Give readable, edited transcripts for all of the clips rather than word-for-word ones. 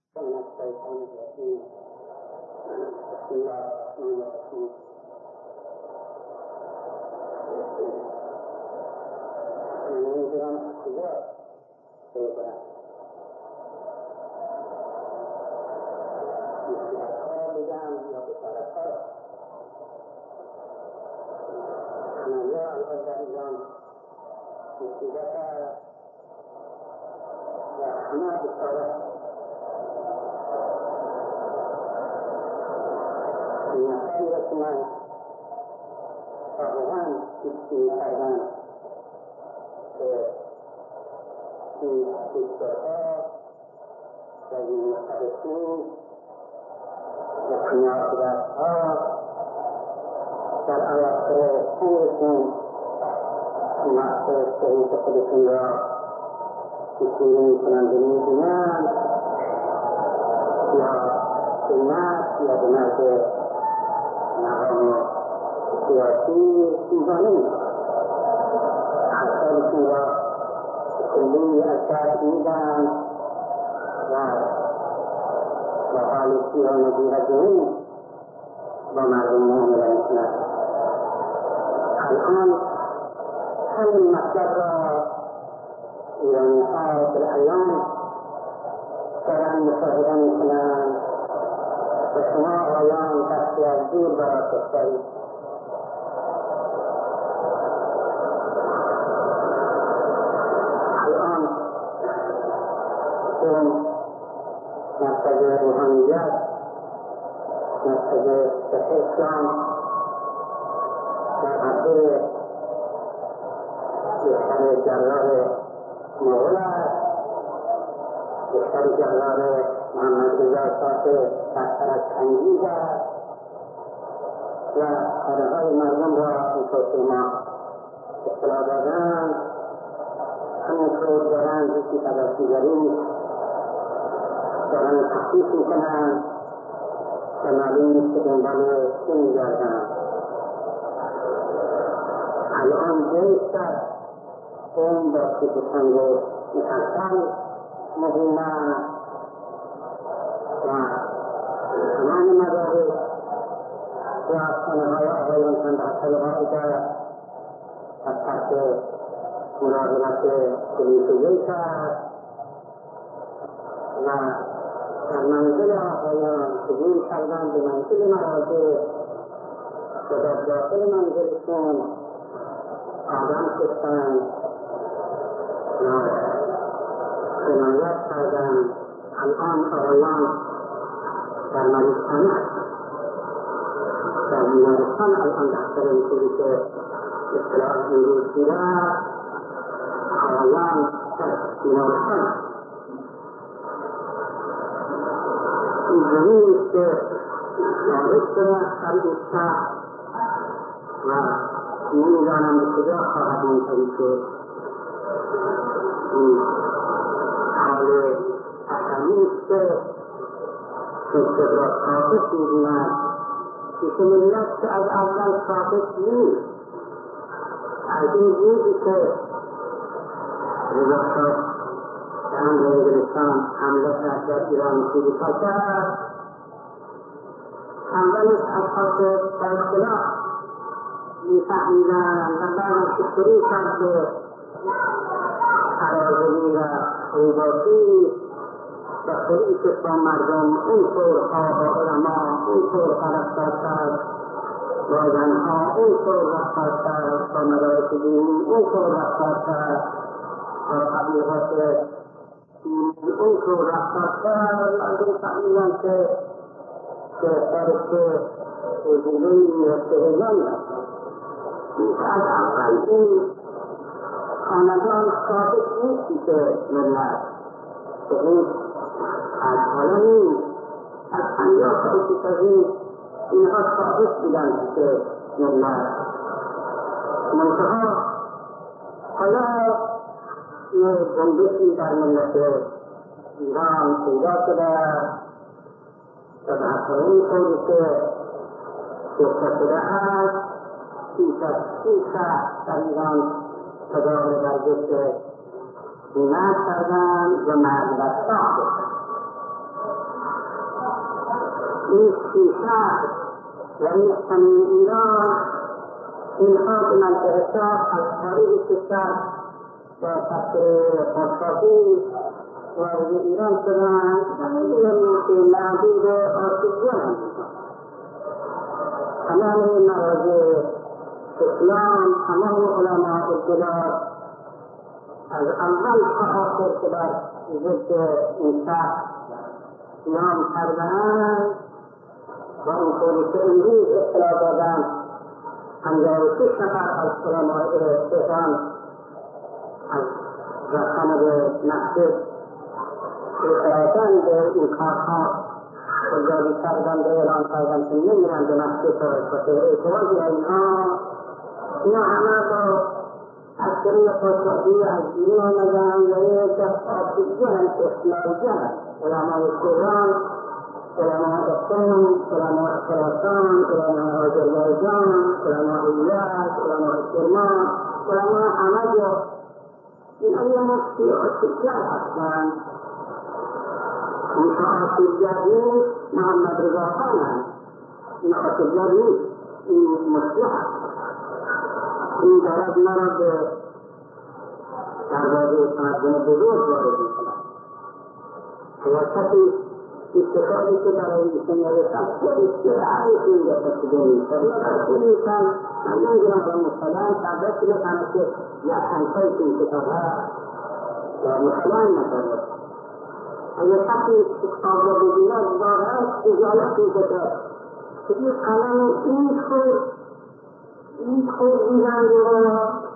من الشيطان الرجيم. بسم الله الرحمن الرحيم. نمیدونم کجا بگم. مصیبت‌ها بگم یا بشارت‌ها. همانجا الان در ایران مصیبت و همه بشارت نفری را که من واقعا هیچی می‌کردم که این دکترها و این متحدثین و کنیاکدرها در اواخر عمرشون مقصد شریف خودشون را پیشگیری می‌کنند و می‌بینند یا به نفس یا به نزد مقام سیاسی اینجا نیست. احسابشون را کلی از دست میدن و با حال سیانگی و دین با مردم معامله میکنند. الان همین مطلب را ایرانی‌ها بالعیان دارند مشاهده میکنند و شما آقایان دستی از دور برای کشترید. الان اون مرکز روحانیت، مرکز اسلام در حضور بهتر جلال مغول است، بهتر جلال محمد رضا شاه برتر از چنگیز است و کارهای مردم را اینطور که ما اطلاع دادند همینطور دارند یکی پس دیگری دارند تحقیق میکنند و معلوم نیست که دنبال چه میگردند. الان بیشتر اون با سیپسنگ میترسند مهمند و تمام مدارس و خانه‌های آقایان صندوق‌های قاعده از تحت مراقبت پلیس جیش است و در منزل آقایان عبور کردن به منزل مراجع و در داخل منزلشون آدم کشتند و جنایت کردند. الان آقایان در مریضخانه هستند، در بیمارستان الان دفتر اینطوری که اطلاع امروز دیده آقایان در بیمارستان هستند. اینجوری است که وارد شده در این شهر و نمیدانم به کجا خواهد اینطوری که این حال اصلی است که را ثابت می‌بیند که ملت که از اول ثابت نیست. از این روزی که رضا شاه به امر انگلستان حمله کرد در ایران کودتا کرد، اولش از خاطر در اختلاف می‌فهمیدند و بعدش که شروع کرد به ترازمی و خیباتی و خریشت با مردم اونطورها با علما اونطورها رفتار کرد، با زنها اونطور رفتار کرد، با مدارس دینی اونطور رفتار کرد، با قبیلات دینی اونطور رفتار کرد و مردم فهمیدند که بهترش که وجودهی میرسه ایران رفتار. از اول این خاندان ثابت نیستی که ملت به این از حالا نیست، از 50 سال پیش از اینها ثابت بودند که ملت منتها حالا یه جنبشی در ملت ایران پیدا شده و به حسب این طوری که گفته شده است بیش از 30 شهر در ایران تداول ورزش مرد کردن و مرد بستان گفتن این شیشه و این همین ایران اینها به منطقه شاه از طریق کشور و تفسیر فرصتی وارد ایران شدند و می‌دانیم که معبود آسیبیان تمام مراجع اسلام، تمام علماء البلاد از اول تا آخر که بر ضد این شخص قیام کرده‌اند و اونطوری که امروز اطلاع دادند 56 نفر از علماء تهران از رسند مسجد اعتراضاً به این کارها گذاری کردند و اعلام کردند که نمیرند به مسجد و اعتراضی اینها همه با عسکری خودخواهی از بیرون آمدند و یک آسیبیان اخلاقیان علمای تهران، علمای قم، علمای خراسان، علمای آذربایجان، علمای یزد، علمای کرمان، علمای همه جا اینها یه مفتی آسیبگر هستند. اینها آسیبگر نیست، محمد رضا خان هست. این آسیبگر نیست، این مفتی هست. این دارد مرا به دروازه تمدن بزرگ وارد می‌کند. سیاستی استفاده که برای ایشان نوشتم خودش عریف این دفعه شده می‌شود. خود ایشان من نمی‌دونم که مثلا تبدیل که بکنه که یک همسایی که این کتاب هست مثلا نکرده. اگر شخصی کتاب را بگیرد واقعا خجالت می‌کشد که این قلم این خود دیدند و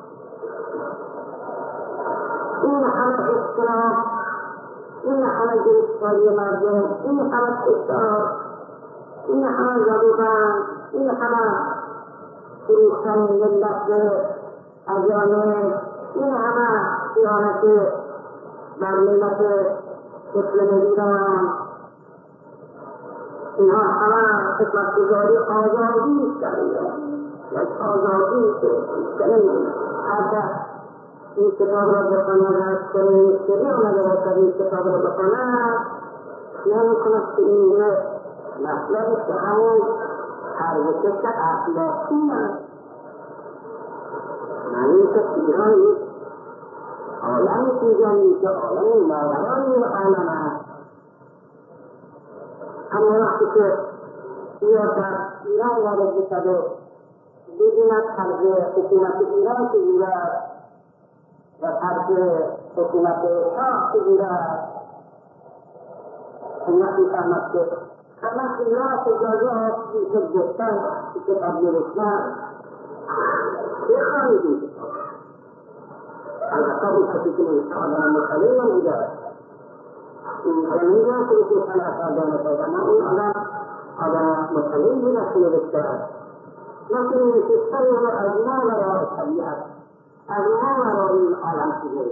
این همه اختلاف، این همه گرفتاری مردم، این همه فشار، این همه زدودن، این همه فروختن ملت به اجانب، این همه خیانت بر ملت مسلم ایران، اینها همه خدمتگزاری آزادی است در ایران. یک آزادی که چنین حتی این کتاب را بخواند از چنین مشتری آمده باشد این کتاب را بخواند خیال کند که این مطلب که همون پرورش اخلاقی است. معنی که ایران یک عالم دیگری که عالم ماورای این عالم است. اما وقتی که بیاد در ایران وارد بشد بدیند طرز حکومت ایران چگونه است و طرز حکومت شاه چگونه است، حکومت می‌فهمد که همه خیانت اجازه هستی که گفتن که تبدیل اسلام بخوانید این کتاب. البته این کسی که نوشته آدم مطلع نبوده است. این نمی‌دانم که بسیار آدم پیدا، اما این آدم مطلعی بوده که نوشته است. لكن يستوي أجمال وراء الطبيعة، أجمال وراء العالم كله.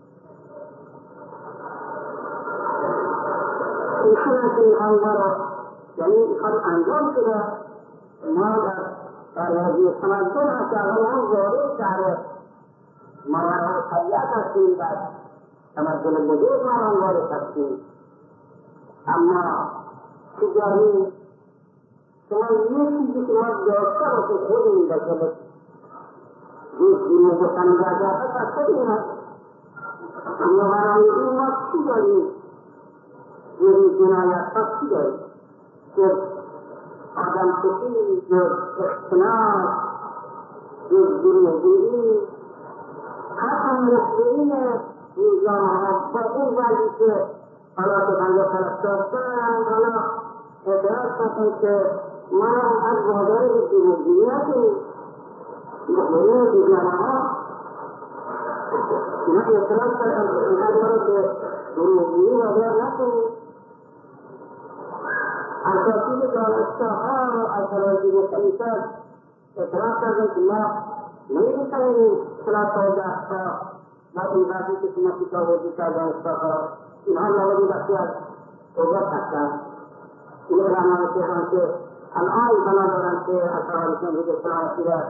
إنسان في الأنظار يعني قد أنجم كده ماذا الذي تمدن أشغلهم ظهور شعره ما وراء الطبيعة في بعد تمدن الوجود ما وراء التفسير. أما تجاري شما یه چیزی که ما داشته باشه خود این داشته یک دینه بکنی برگرده تا خود این هست. اما برای این ما چی داریم؟ جوری جنایت ها چی داریم؟ جز آدم کشی، جز اختناق، جز دروغگویی، حتی مسئولین روزنامه ها با این وضعی که حالا که بنده فرستادن حالا اعتراض کردن که ما از وادار به دروغگویی نکنیم. مخبرین روزنامه ها اینا اعتراض کردن اینها ما به دروغگویی وادار نکنیم. اساتید دانشگاه‌ها و اساتید کلیسا اعتراض کردن که ما نمی‌توانیم کلاس و درس‌ها و این وضعی که شما پیش آوردید در دانشگاه‌ها اینها موردی بخشی از اوضاع هستند. این علمای تهران که الان بنا دارند که اثراتشون روی اسلام شده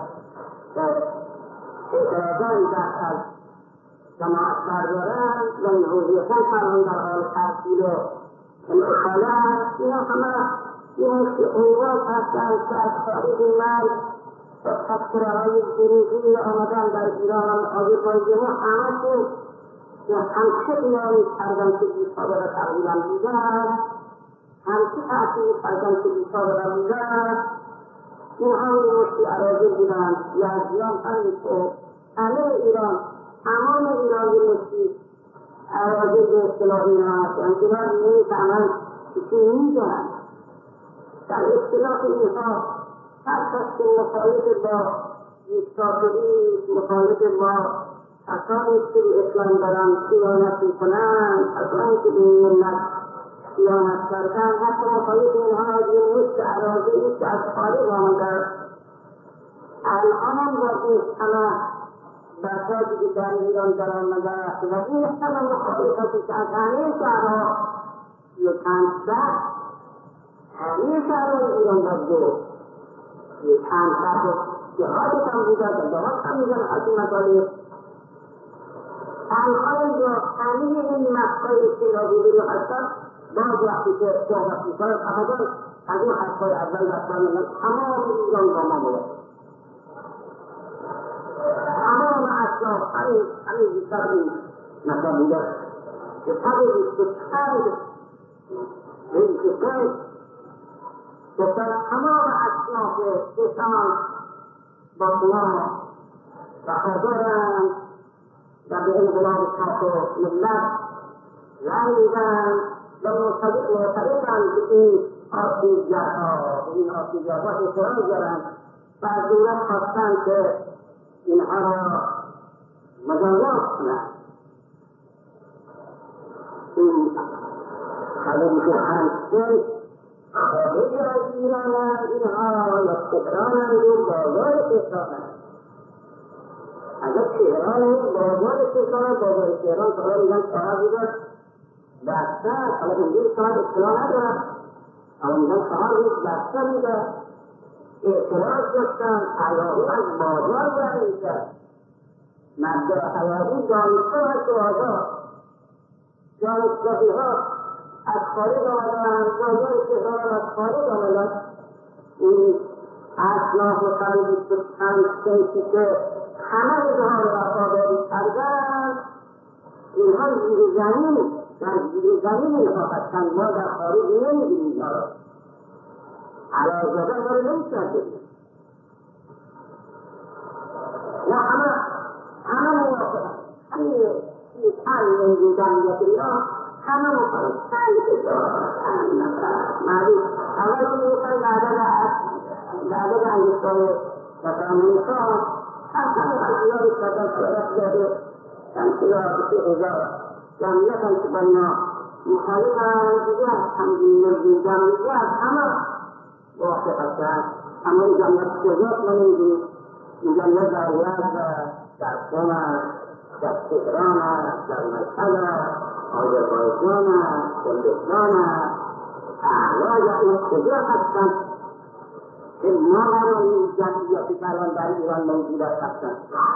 اعتراضان از جماعت بردارند و این حضوریتاً فرمان در حال تحصیل و اخالت اینا همه این که اوراق هستند که از خارج مرگ و تذکره‌های دروغی آمدن در ایران آذربایجان همه‌شون همچه بیانی کردن که بی‌سابقه تقریبا بودن، همچه تأثیر کردن که بی‌سابقه بودن. اینها مشتی اراضی بودن، یزدیان همینطور، همه ایران، تمام ایران مشتی اراضی به اصطلاح اینها هستند. اینها نمی‌فهمند که چی می‌دونند. در اصطلاح اینها هر کس که مخالف با دیکتاتوری، مخالف با کسانی که به اسلام دارن خیانت میکنند، کسانی که به ملت خیانت کردن، حتی مخالف اینها از این مشت اراضی که از خارج آمده الان هم با این همه بساطی که در ایران در آمده و این همه مخالفتی که از همه شهرها یک چند شهر همه شهرهای ایران در دو یک چند شهر جهادت هم بوده و جهاد هم میزن حتی مطالب الان یا همه این مسائل استعراضی رو هستن باز وقتی که صحبت میکنن ابدا از این حرفهای اول رفتن میگن تمام ایران با ما بوده، تمام اصلاف همین بیشتر این مثلا بوده که طبع 25 گفتن تمام اصلاف کسان با شما وفادارند و به انقلاب شرق و ملت رأی میدن و معتقدند که این آسیبگرها احترام دارند و از دولت خواستند که اینها را مجازات کنند. این خلیل شوخنسل خارج از ایرانند، اینها یا تهرانند و بازار تهرانند. اگر تهران بازار تهران سوال میگن شهر بودن بستر، حالا اینجور شهر اطلاع ندارن، حالا میگن شهر بود بستر بوده، اعتراض داشتن، حیاهو از بازار برد میکرد، مبدع حیاهو دانشگاه از بازار، دانشگاهی ها از خارج آمدن، بازار تهران از خارج آمدن. این اصلاح و قرن 25 سنسی که همه اظهار وفاداری کردن، اینها زیر زمین در زیر زمین اینها هستند، ما در خارج نمیدیم اینها را علاوه ما رو نمی‌شنده. نه همه موافقه همین این جمعیت ایران همه موافقه خیلی معروف اول میگفتن بعد انگشتای مثلا امریکا همه خیلی کردن شرف داده تنسیلات 3000 جمعیت هم که با اینا مخالف هم دیگه همین جمعیت همه موافقه کرد. همه جمعیت شجاعت ما نمیدیم، این جمعیت در یزد در قم در تهران در مشهد آذربایجان کردستان اعلی این کجا هستند که ما را این جمعیتی که الان در ایران موجود هستند،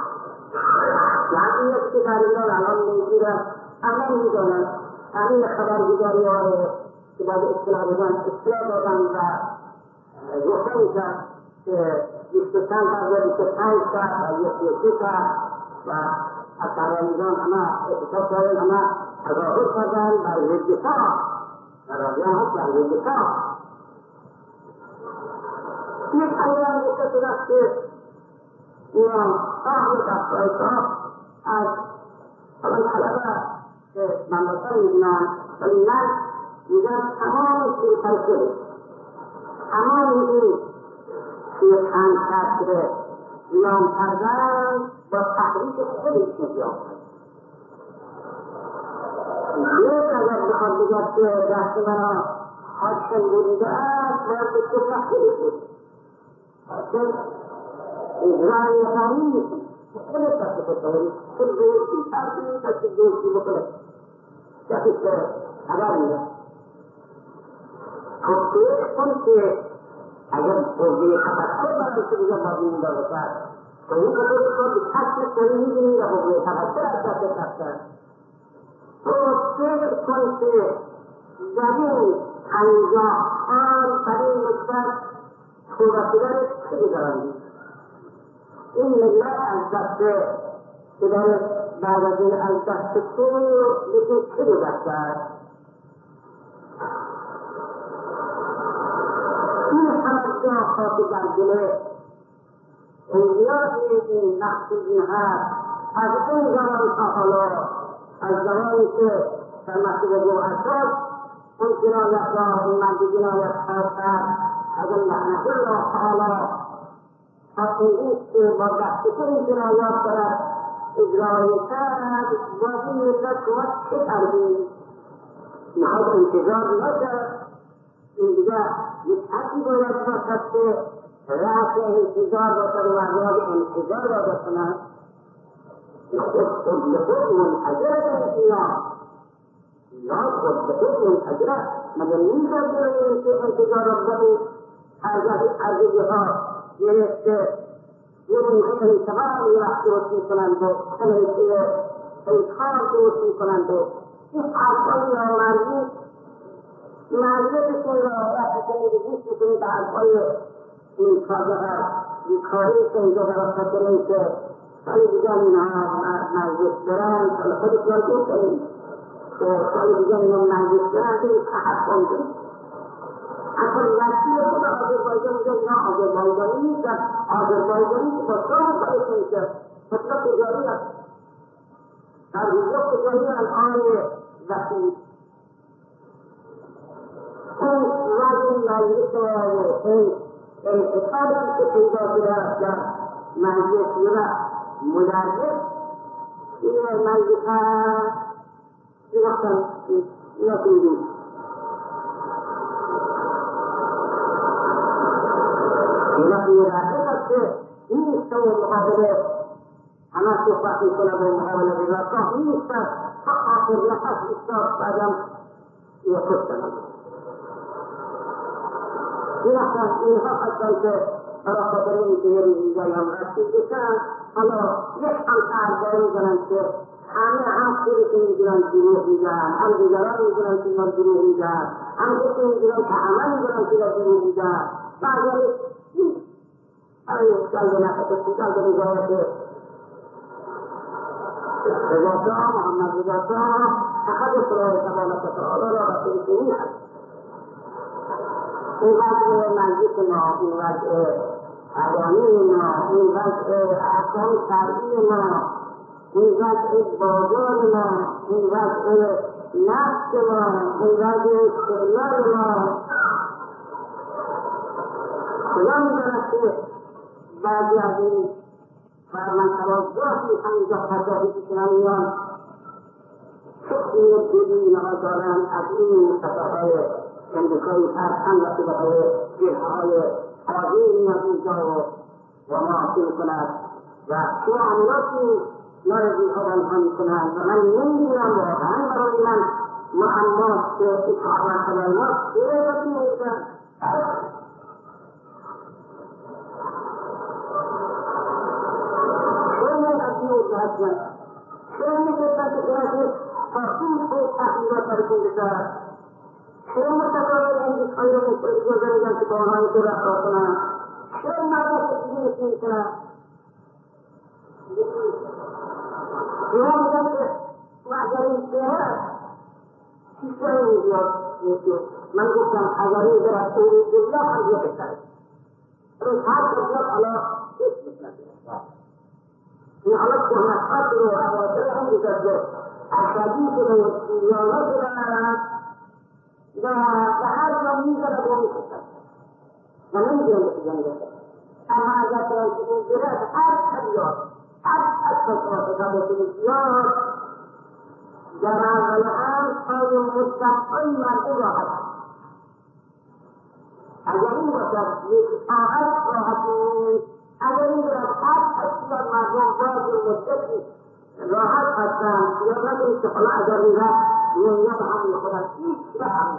جمعیتی که در ایران الان موجود است همه میدانند. همین خبرگزاری های که باید اطلاع دادن و روشن کرد که 25 تا 25 ساعت و 1 ساعت و از شهروندان همه اعتصاب کردن، همه تظاهر کردن بر ضد شاه و رادیان هست بر ضد شاه. یک ایام گفته شده است که اینا شاه و دستگاه شاه از حالا طلبه که مملکت میدونن ولی من میگن تمام شیرکر شده، تمام این توی چند شهر قیام کردن با تحریک خودشون قیام کردن. یک اگر بخواد بگرد که دست مرا حاکم بریده است باید به تو تحریک بود، حاکم اجرای قانون میکنه خودت دست بکنه، خود دوستی تحریک کسی دوستی بکنه کسی که خبر میده خب تویش کن که اگر بوده تفکر برای که بگم باید این داره کرد تو این که خودت به کسی کنی میدونی و بوده تفکر از دست کفتن تو تویش کن که در این انجام برای مدت توبه شدن چه گذراندید؟ این ملت از دست شدن بعد از این از دست تو لیکن چه گذشته است؟ این همه جا خاک در دل انبیای این مخصوصین هست از اون زمان تا حالا از زمانی که در مسجد جمعه اون جنایت را این مرد جنایت ها کرد از اون لعنت الله تعالی تا این که با دست این جنایات دارد اجرایی کرد با این ملت شما چه کردید؟ میخواد انتظار نکرد این دیگر یک حدی باید باشد که رأس انتظار باشد و مردم انتظار را بکنند خود به خود منتظر اینا یا خود به خود منتظر مگر نیزد برای که انتظار را بکنید عرضی ها گرفته یه موقع انتقام رفت درست میکنند و انتقام درست میکنند و این حرفای نامردی مجلسشون را وقتی که میگوش میکنید به حرفای این کازه ها بیکاری که اینجا برای خاطر این که سال دیگر اینها مجلس برن سال خودش را دو کنید که سال دیگر اینها مجلس برن که این تحکم کنید اصلا وسیله خود آذربایجان میگه اینا آذربایجانی نیستن آذربایجانی که با شاه باید میشه مطلب تجاری هست در حضور تجاری الان وسیل این وزن مجلس این انتقالی که پیدا شده است در مجلس و مدرس این مجلس این وقتا اینا کنید اینا میرده است که نیست و مقابله همه صحبت میکنه به مقابله رضاکاه نیست تا آخر نفس استاد بعدم یکستن اینها هستن که برای خاطر این که یه روزیگری هم رسید بشن حالا یک همسر میزنن که همه هم خودشون میگیرن دروغ میگن هم دیگران میگیرن که اینا دروغ میگن هم خودشون میگیرن که همه میگیرن که دروغ میگن بعضی برای جلب نفسش جلب نظارت رضاکاه محمد رضاکاه تقدس الله تبارک و تعالی را رسول کنی هست این وضع مجلس ما این وضع قوانین ما این وضع احکام شرعی ما این وضع بازار ما این وضع نفس ما این وضع استقلال ما خدا میداند که بعضی از این فرمانروایی همینجا خطابی میکنن میان شکلی دیدی اینها دارن از این مصطفاهای امریکایی فرسن و صدقای جرهای آزیر میاد اینجا و معافی میکند و معاملاتی نارضی ها آنها میکنند و من نمیدونم واقعا برای من معماست که اطاعت کلمات چه میگن چرا میگفتن که درسته تاکیم خود تحلیلات برکن بشد چرا متقابل امریکایی را اجازه میدن که با آنها اینطور رفتار کنند چرا مردم کشیدی نشون میکنند اینا میگن که اگر این شهر چی شهر میگوید من گفتم اگر این در اروپا هم بیا بهتره هر کسیت حالا چیز میکنند این حالا تهمتات رو اواتر هم گذاشته اشدی شده و سوریانه شدن و به هر جا میزده و میکشن و نمیدونم به چیزا میرسه اما اگر ترانسیتون برد هر کلیات هر تصافتها بکنید بیاد در اول هم تا مستقبل مردم راحت اگر این باشد یک ساعت راحت نیست اگر این را هر کسی مردم باز مدتی راحت هستند یا نکنید که حالا اگر این را دنیا به همین خودم هیچ به همین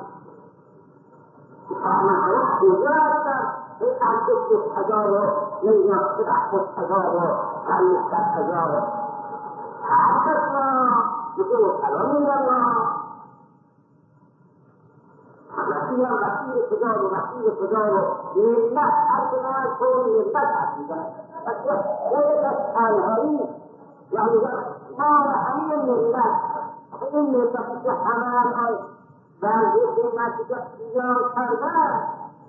فهمه کجا هستند این ارزش هزار و نمیدونم 10,000 و 100,000 هر کس را میگه و سلام میدن ایران وسیع کجا و وسیع کجا و ملت هر کدام از قوم ملت حرف میزنن خودت از تنهایی و میگن ما همین ملت این ملتی که همه الان ورزش مسیحیت ایران کردن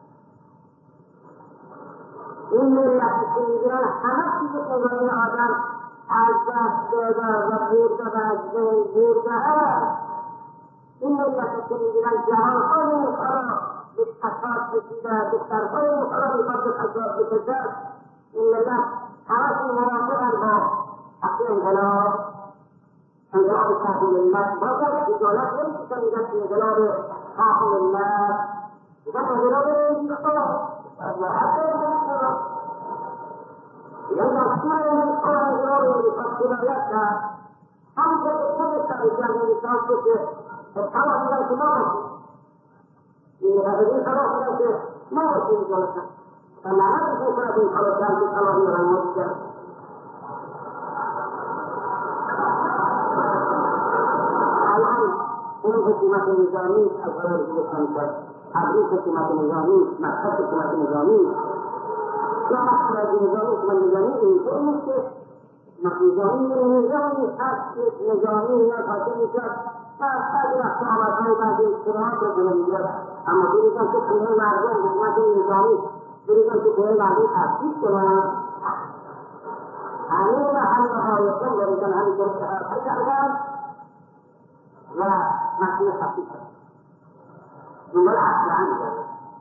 این ملتی که میگن همه چیز نگاه آدم از دست داده و برده و از بین برده هست این ملتی که میگن جهانهای مخلا به فساد کشیده دخترهای مخلا میخواد به فساد بکشد این ملت همهشون موافقن با حق انقلاب صاحب ملت بازم اجالت نمیشه که میگن انقلاب صاحب ملت میگن انقلاب انتخاب حق انتخاب میگن دستور انتخاب انقلاب انتخاب کنایت کرد همونطور که خود سرشن انتخاب که تمام میگن که ما باشیم این مقابلین تمام میگن که ما باشیم اجالت و لعنت میکنه این خلاصن که تمامی را مجد این حکومت نظامی از غیر گفتن کرد تبریز حکومت نظامی مقصد حکومت نظامی یا مقصد از نظامی حکومت نظامی اینطور نیست که نظامی هست نظامی یا حاکم میشد و بعضی وقتا آمدهای بعضی اجتماعات رو جلو میگرد اما بریدن که خونه مردم حکومت نظامی بریدن که خونه مردم تفکیک کنن همه و همه آیتان بریدن همه جلو کردن و مسئول خفیف شد دنبال اصلاً می‌دارد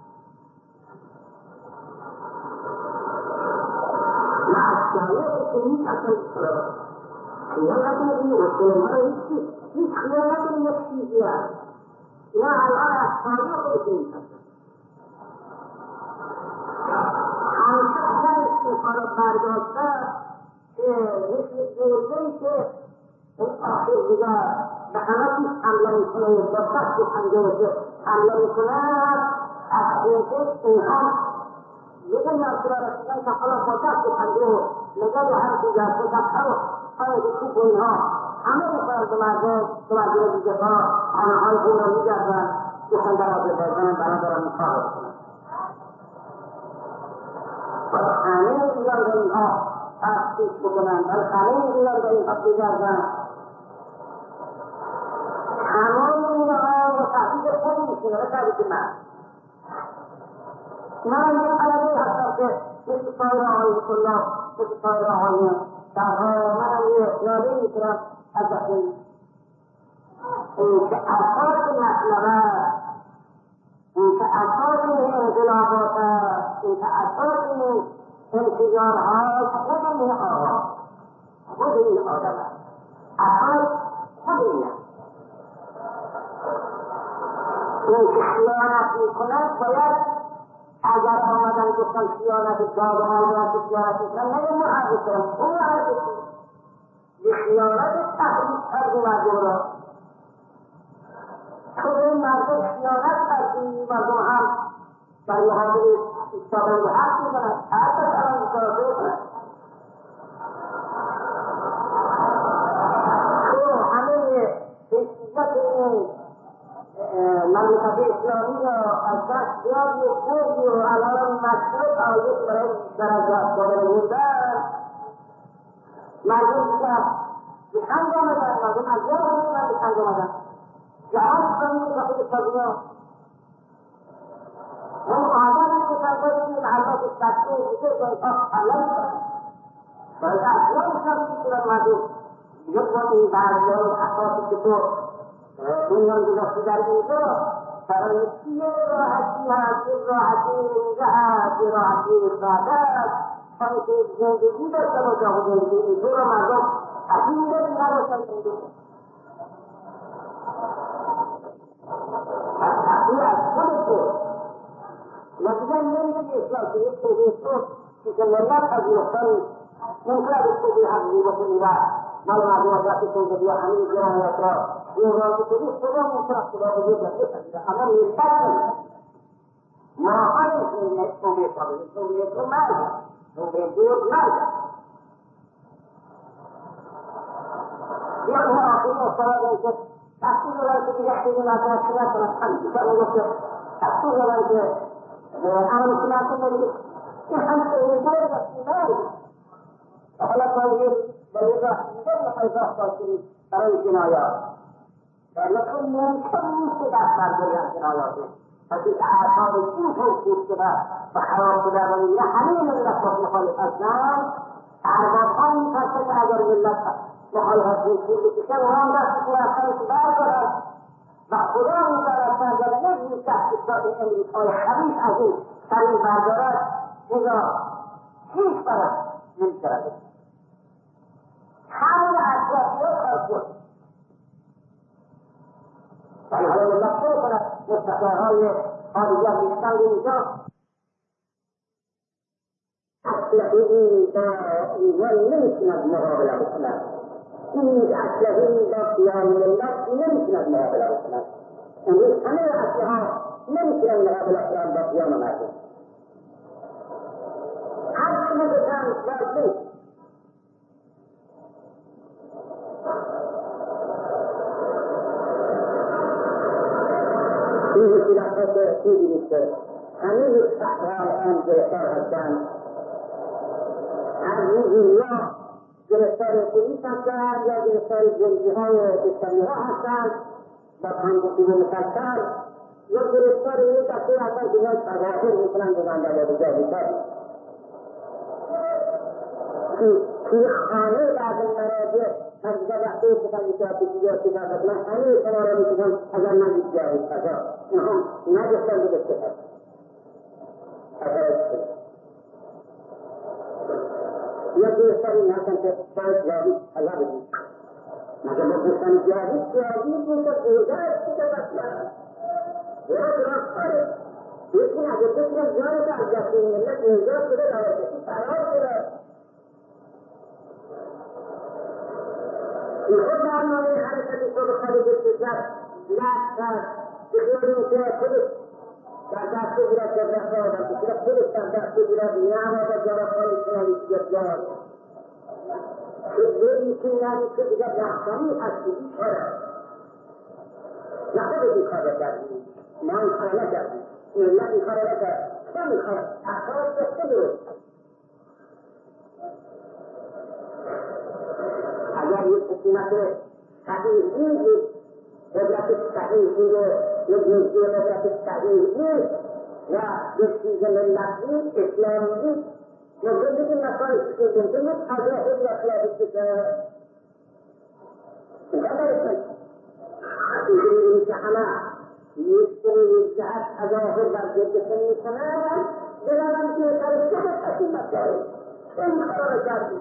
و از شایعه که نیست اصلا خیالت نبینی و سلمه رو هیچ خیالت یک چیزی هست اینا الان از شایعه خودش نیست همیشه اصلا این کار رو برداشته که مثل جوزهی که این آخر دیگر به همه چیز حمله میکنه با دست پنجه حمله میکنه از خودش اینها یه ناصره رسیدن که حالا با دست پنجه نگاه هر دیگر خودتر و پای خوب و اینها همه بخواهد به مردم دیگه ها خانه های خود را میگردن که خندر آزه بردن برادر مصاحب کنن و همه ایران در اینها تفتیش بکنن بل همه ایران در اینها بگردن تمام اینها و تحقیق خودی میشونه و تحقیق من یک طلبه هستم که مثل سایر آقای الله مثل سایر آقای درها من یه یاده میکنم از دقیق این که اساس مطلبه این که اساس این انقلابات این که اساس این انفجارها خود این آقا خود این آدم اساس خود این این که خیانت میکنند باید اگر آمدن گفتن خیانت داد آمدن که خیانت میکنن نگه محرک کنم اون محرک کنم یه خیانت تحریک کرده مردم را تو این مردم خیانت کردی مردم هم برای حاضر ایستادن به حق میکنن حتی الان ایستاده کنن تو همه حیثیت این مملکت اسلامی را از دست بیاری و خوردی و الان مشروع آیت برای درجات دادن بودن مردم دیگر به خند آمدن مردم از جا آمدن به خند آمدن جهان کنید و خود سازمان اون آدمی که سرگاهی البت سطحه دیگه باید حمله میکنن باید اصلا میکنن میکنن مردم یک با این بعضیان اساسی که تو دنیان گذاشتی در اینجا برای چیه راحتی هست این راحتی اینجا هست این راحتی سادت همه که زندگی داشته باشه و زندگی اینطور را مردم حقیقه نباشن زندگی از تحقیل از خودتو نتیجه نمیدی اصلاح که یک توضیح تو که ملت پذیرفتن ممکن است توضیح حقیقی بکنی و مال مردم از وقتی توضیح همین جرایت را این راضی کنی خدا ممکن است خدا بزرگ نپذیره اما ملت نمیده ماهای توبه قابلی توبه تو مرد توبه دور مرد یعنی آخری اصلا این که تحصیل را که دیگه خیلی مدرک نکنه همیشه که اون گفته اصلا زمان که اول سلاحة ملك يحمس إليه بسيطان وحلا طويل بلغة جل حيث تصير برای جنایات لكن ممکن شده برداری جنایاتی فکر اعصاب این توصیف شده و خراب شده و نه همه ملت مخالف هستند اربابان می‌خواستند که اگر ملت مخالفت می‌کنند بکشن آن دست سیاستش بردارد و خدا می‌دارد که اگر نمی‌شه دست امریکای خبیث از این سری بردارد اذا هیچ برد نمی‌شود همون اطرافی ها کار کنند ولی های ملت شروع کند مستقرهای خارجی هم بیشتر اینجا اسلحه‌ای با ایران نمیتوند مقابله بکند این اسلحه‌ای با خیال ملت نمیتوند مقابله بکند امروز همه اسلحه‌ها نمیتونند مقابله کنند با خیال مردم هر چی بگویند باید نیست این خلافت خوبی نیست که همه صحرا آن گرفتار هستند از روزیا گرفتار پلیس هستند یا گرفتار جنگی‌های اسلامی‌ها هستند با پنجه‌تیغ مسلسل یا گرفتار یک دسته هستند که باید تظاهر می‌کنند به بندر به جای کاری توی خانه بعد مراجع از دیگر وقتی اتفاقی که آتیشی اتفاق هست من همه شما را می‌کنم اگر من دید جایی فضا نگفتن به اتفاق یا گرفتار این هستن که باید جاوید الله بدید مگر با گفتن جاوید بوده بوده است که بسیار باید راستاره یکی نگفته که جانت از دست این ملت نجات شده روشتی فرار شده این خود برنامه حرکتی خود خارج کشور لشکر بخیالی که خودش در دست بگیرد که دست آدم که خودش در دست بگیرد نماده جوابانی کنانی که جواب خیلی کنانی که دیگر نحصانی هستی بیچاره نه خود این کار را کردیم ما این کار نکردیم ملت این کار را نکرد چه میخواد افراد دسته درست اگر یک حکومت صحیحی قدرت صحیحی رو یک نزدی قدرت صحیحی و یک چیز ملتی اسلامی مجرد این مسائل که جنده یک تظاهر یا خلافی که اینجا برسن اینجوری که همه یک جهت تظاهر بر جدتن میکنن دلارم که سر جهت از این مسائل این کار را کردیم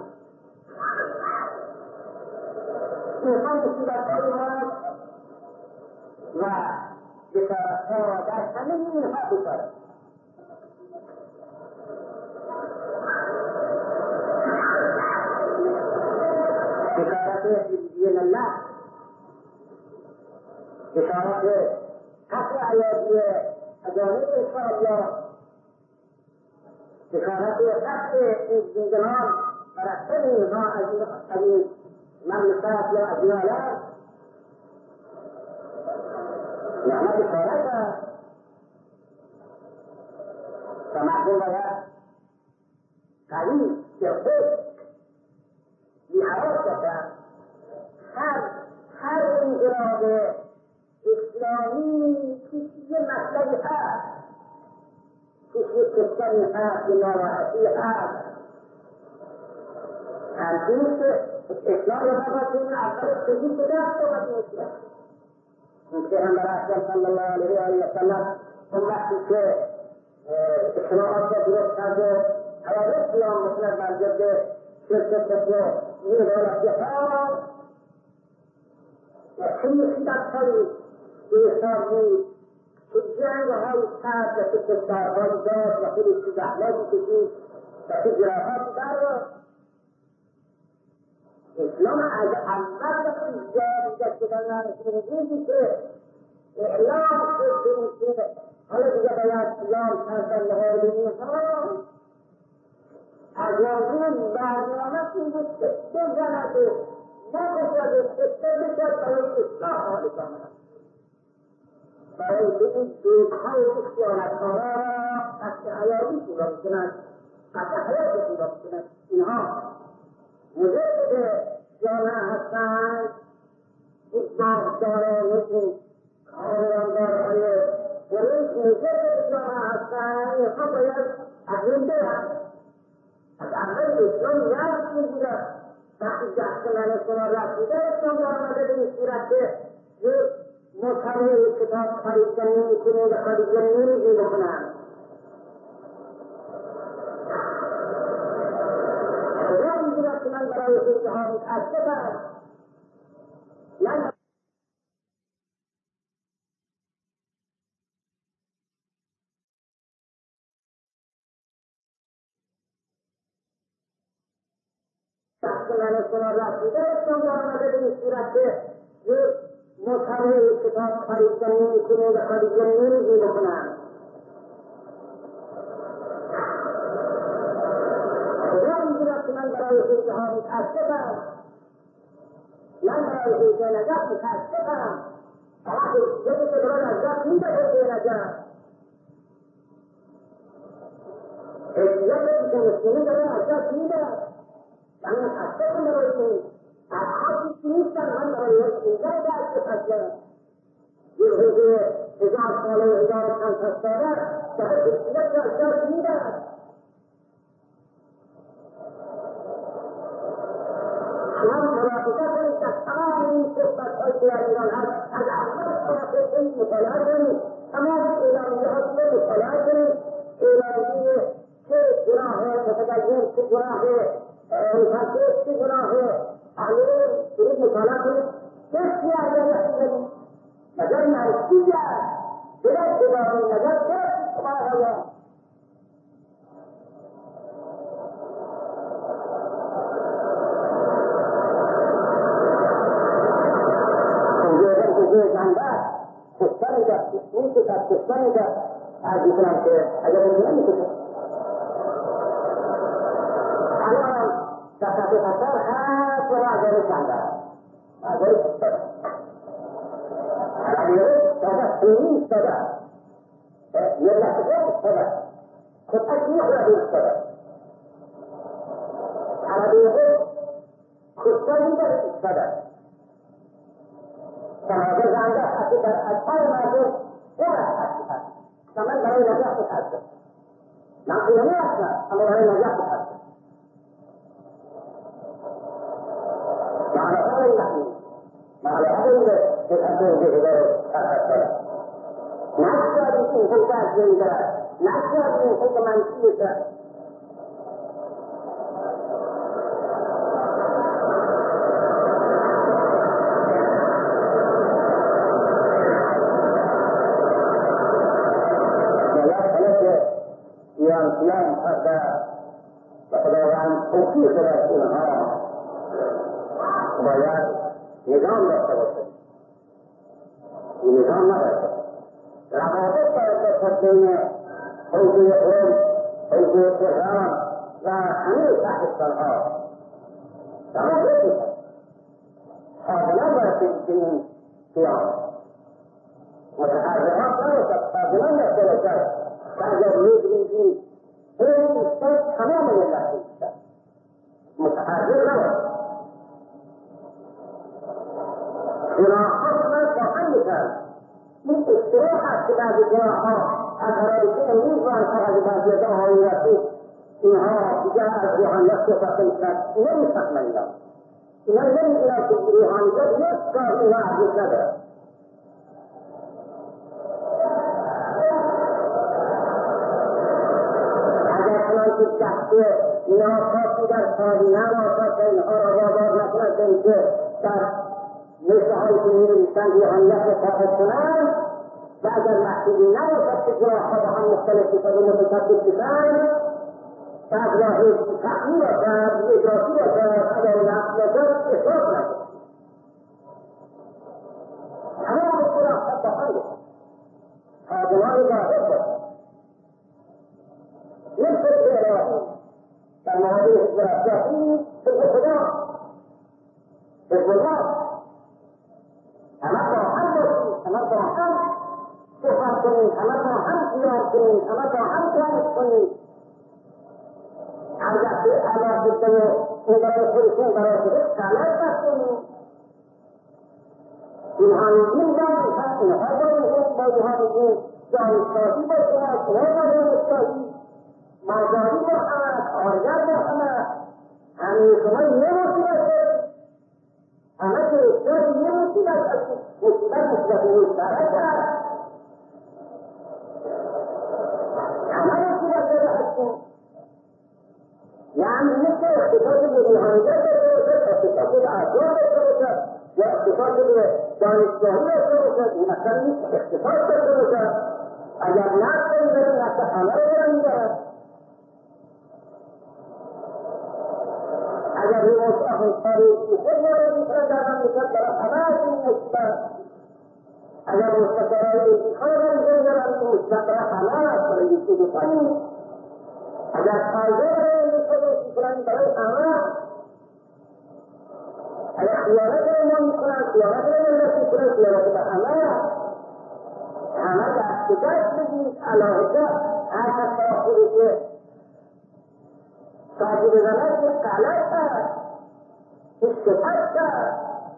میخوان مصیبت‌های ما و بشارت‌ها در همه اینها بکارد بشارت حزبی ملت بشارت قطع عیادی اجانب انشاءالله بشارت قطع این زندگان و رفتن اینها از این مملکت یا از ایالات نعمت بشارت است و مردم باید قوی که خود بی‌حراس باشد هر انقلاب اسلامی توش یه مطلبی هست توش یه کشتنی هست یه ناراحتی هست همچنین که اسلام را باید این اثر سجید به دست آمد میشه این پیغمبر اکرم صلی الله علیه و سلم اون وقتی که اجتماعات را درست کرد و حوادث قیام میکند بر ضد شرک کفر بی‌عدالتی‌ها و چنین شدت‌هایی به حساب بود که جنگ‌هایی کرد و که کشتارهایی داد و خودش که زحماتی کشید و که جراحاتی برداشت اسلام از اول وقتی جاری شدن روزی که اعلام شد که حالا دیگه باید اسلام کردن مقابل اینها از روز برنامه این بود که بزند و نکشد و کشته بشد برای اصلاح حال جامعه برای که این دوستهای خیانتکارا را قطع حیاتیشون را بکنند، قطع حیاتشون را بکنند. اینها مضر جامعه هستند. این باغداران، این کاروانگارهای پلیس مضر جامعه هستند. اینها باید از این برند. از اول اسلام یاد میگیرد. وقتی دست من شما رسیده اسلام در آمده به این صورت که مطالعه کتاب خریدن نمیکنه و خریدن نمیگی بکنن. خدا میگیرد که من برای خیلی ها متاسفم. من دست من شما رسیده اسلام در آمده به این صورت که مطالعه کتاب خریدن نمیکنه و خریدن نمیگی بکنن. خدا میگیرد که من برای خیلی ها متاسفم. من برای خیلی نجات متاسفم. فقط یکی که برای نجات میده به نجات. یکی که مسلمی برای نجات میده. من متاسفم برای این. اصحابی که نیستن من برای یک درست اصلا یه حضور 1000 ساله و 1500 ساله در یک درست میدن. شما مراقبه کنید که تمام این صحبت‌هایی که در ایران هست از اول صحبت این مطالعه کنید. تمام اعلامیه‌ها رو مطالعه کنید. اعلامیه چه گناه متدین، چه گناه مفسد، چه گناه اهل شروع مطالعه کنید. بسیار جالب مگر نزدیک درست بدانی نظر درست شما آیا کنجه زنده کشتن ده این که از کشتن ده از میکنم که اگر بکنم میکنم الان دفعه خطر هست و آزاری زنده آزاری کشتن هذا سنين سبع يلاحظون السبع قد أجمعوا بالسبع عربيهم خصوصاً بالسبع فهذا عندها حقيقة أكثر ما يقول ولا حقيقة كمان برای نجاح تتحسن نحن لا نعرف أما برای نجاح تتحسن معنى هذا المحمول معنى هذا الأمر بإدارة الأسرة نشأ من فوقات من ذلك نشأ من فوق من سيسا yang siang ada keperluan fungsi sebenarnya supaya nizam berterus. Nizam berterus. Rakyat tersedia fungsi umum, fungsi kerajaan dan anis asal. Rakyat itu adalah berfungsi siang. Mutahazirah adalah berfungsi فأجل يجري فيه هو مستوى تماما لله في الإسلام متحرر له جراحاتنا مختلفة من استراحة كتاب الجراحات أثرائيين يوضع كتاب يدها ويوفيه إنها تجاه روحان نفسه فقيسة لم يستحمل له إنه لم يلاقي روحان قد يسكر إلى عبد النبي که ناکاتی در تاریخ نماسا که اینها را یادار نکنند که در نوشته هایی که می‌نویسند روحانیت ثابت کنند و اگر محصولی نباشد که جراح‌ها با هم مختلف بشد و متشکل بشند بعد راه تحمیل باشد اجراسی باشد اگر نقل باشد احراز نشد تمام جراحات با هم بشد خادمان ظاهر باشد نفس الإعلام كما هذه الجراحين حزب الله أمر محمد أمر محمد صفات کنیم، همه با هم قیام کنیم، همه با هم قیام کنیم. علاقه به این برای خودشون برای خودش غلط نکنیم. اینها میگیم دانشگاه، اینها دانشگاه با اینها میگیم دانشگاهی با شما، شما با دانشگاهی، مزاری با همه، کارگر با همه، همه شما یه مصیبت هست. همه که اصلاح یه مصیبت هست، مصیبت مشترک هست. همه مصیبت هستیم. یعنی مثل اقتصاد به روحانیت بسته اقتصاد به اعضا بسته یا اقتصاد به دانشگاهی بسته این اصلا نیست اقتصاد بسته اگر نفت بمیداریم اصلا همه رو برمیدارد. اگر این مستقیمکاری خود مورد میکنه در میکنه برای همه از این مستقیم اگر مستقیمکاری خود برمیدارد این مستقیم برای همه از برای این سودوانی اگر فایده میکنن برای همه اگر خیانت ما میکنن خیانت ملت میکنن خیانت به همه دست به دست بگید علاقه هر کس را خودش سازی بزند که غلط است اشتفاق است.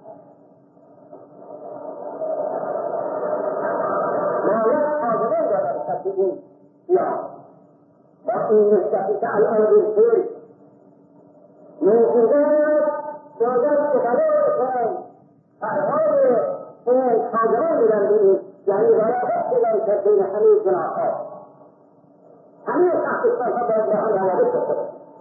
باید حاضرین دارن تصدیقی یا با این مشتفی که الان بالفعل موجودات باید تقلل کنند فرهاد این حاضران بدن بینید یعنی روابط بدن که بین همه جناحات همه شخصیت‌ها باید به هم روابط داشته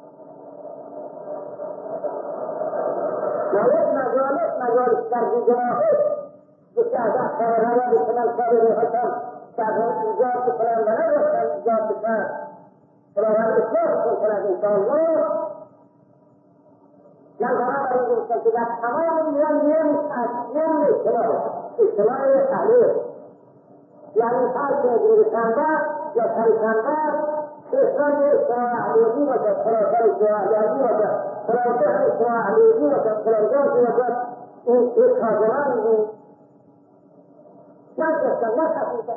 باید مجالس در جناحات که از اخبار روابط کنند کار روحتان در هم ایجاد کنند و نباشند ایجاد کنند خداوند اصلاح کنند انشاءالله. من برای این که در تمام ایران نیم اجتماع اهلی یعنی فرق نگیرشنده یا پریشنده شهران اجتماع اهلیدی باشد خلاصه اجتماع اهلیدی باشد خلاصه اجتماع اهلیدی باشد خلاصه باشد این یک حاضرانی بود نشستن نشستن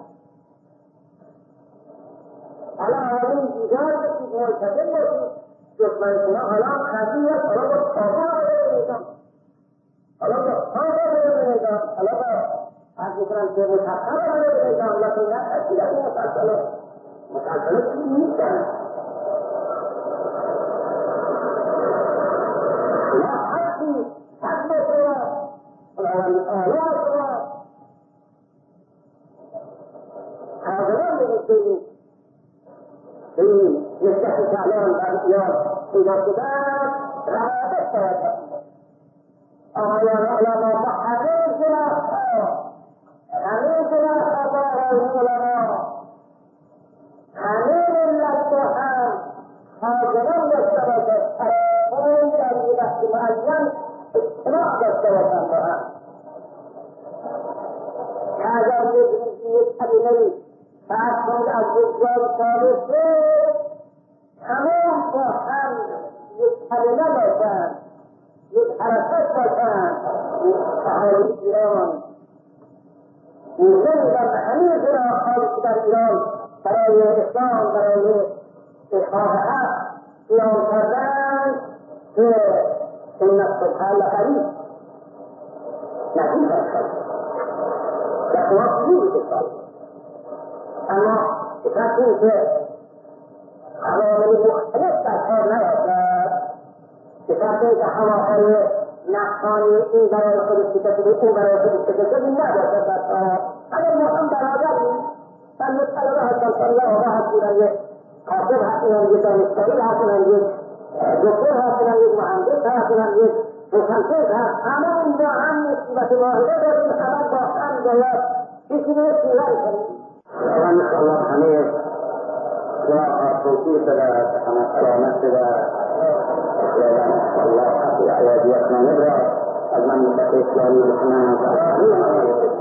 حالا آقایون بیدار باشید ملتزم باشید دشمن شما حالا خطی است حالا با کافر ببینیدم حالا با کافر ببینیدم حالا با از میکنم که متخبر ببینیدم لکن نه تشکیل این مسلسله چی نیستن یا حقی حق شما خداوند آلا شما حاضران بگید این نسبت کلام و اختیار پیدا شدن روابط باید هستند. آقایان علما با همه جناحها با علما همه ملت با هم حاضران داشته باشد طرفان در یک وقت معین اجتماع داشته باشند با هم که اگر یک کلمه‌ای فرسان از یک جای ثابت شد تمام با هم یک کلمه باشند یک حرکت باشند اهالی ایران موضوعی در همه جناحهایی که در ایران برای اسلام برای احقاق حق قیام کردند که ان الصبح لقریب نزدیک است در شما چیزی بشد اما بسید که عوامل مختلف در کار نیفتد بسید که هواهای نفسانی این برای خودش کشیده اون برای خودش کشیده نباشد در کار اگر ما هم برادریم من مطلبه هستم که آقا هستیدن یک کافر هستیدن یک دانشگاهی هستیدن یک دکتر هستیدن یک مهندس هستیدن یک روشنفکر هست همه این با هم مصیبت واحده داریم همه با هم باید کسی رو سیغل کنیم خداوند انشاءالله همه جناحها توفیق بده همه سلامت بده خداوند انشاءالله حق عیادیت نامه را از مملکت اسلامی بکنند